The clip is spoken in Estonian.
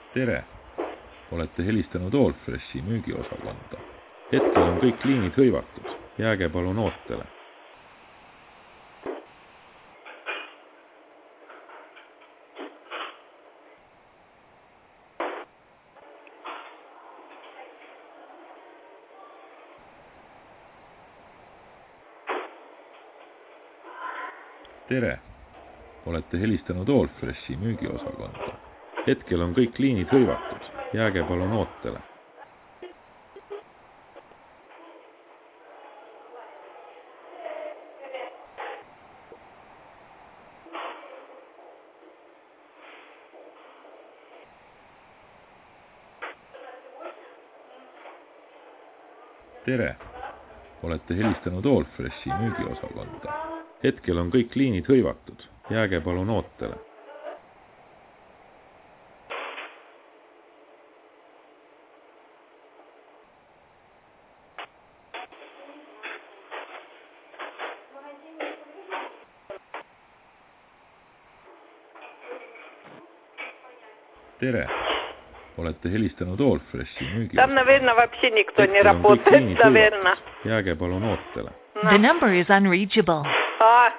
Tere! Olete helistanud Allfreshi müügiosakonda. Hetkel on kõik liinid hõivatud. Jääge palun ootele. Tere! Olete helistanud Allfreshi müügiosakonda. Hetkel on kõik liinid hõivatud. Jääge palun ootele. Tere! Olete helistanud Allfreshi müügiosakonda. Hetkel on kõik liinid hõivatud. Jääge palun ootele. Tere! Olete helistanud Allfreshi Там, müügiosakonda. наверное, вообще никто не Hetkel on kõik работает, liinid наверное. hõivatud. Jääge palun ootele. The number is unreachable.